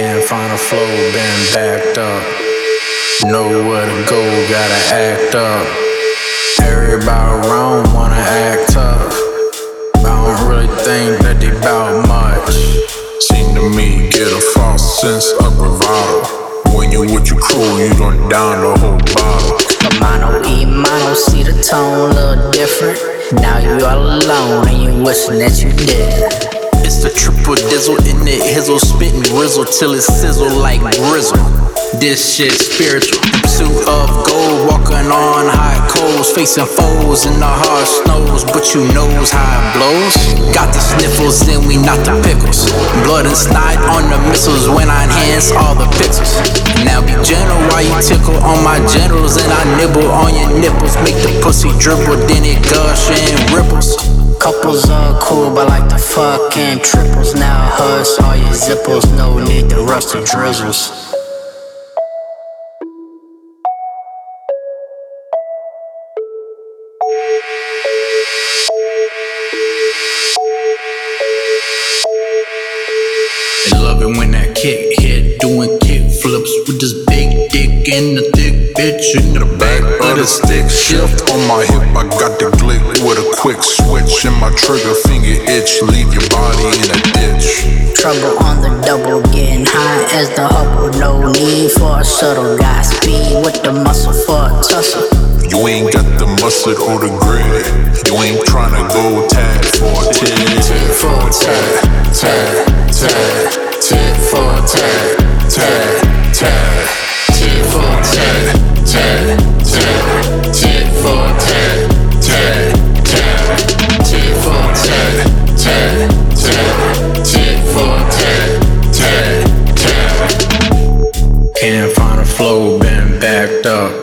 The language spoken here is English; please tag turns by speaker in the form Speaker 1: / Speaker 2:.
Speaker 1: Can't find a flow, been backed up. Know where to go, gotta act up. Everybody around wanna act tough. I don't really think that they bout much. Seem to me get a false sense of bravado. When you with your crew, you done down the whole bottle.
Speaker 2: Mono, see the tone, little different. Now you all alone and you wishing that you did.
Speaker 1: It's the triple dizzle in the hizzle, spitting rizzle till it sizzle like grizzle. This shit spiritual. Suit of gold, walking on high coals, facing foes in the hard snows, but you knows how it blows. Got the sniffles and we not the pickles. Blood and snot on the missiles when I enhance all the pixels. Now be gentle while you tickle on my genitals, and I nibble on your nipples, make the pussy dribble, then it gush and ripples.
Speaker 2: Couples are cool, but like the fucking triples. Now hush all your zipples, no need to rush the drizzles.
Speaker 1: They love it when that kick hit, doing kick flips with this big dick and the thick bitch in the back of the stick.
Speaker 3: Shift on my hip, I got the glick with a quick switch, and my trigger finger itch, leave your body in a ditch.
Speaker 2: Trouble on the double, getting high as the Hubble. No need for a shuttle, got speed with the muscle for a tussle.
Speaker 3: You ain't got the mustard or the grit. You ain't tryna go tag for a tit.
Speaker 2: Tit for a tat, tat, tat. Tit for a tat, tat, tat. Tit for a tat, tat, tat. Tit for a tat, tat, tat. Tit for a tat, tat, tat. Tit for a tat, tat, tat.
Speaker 1: Can't find a flow, been backed up.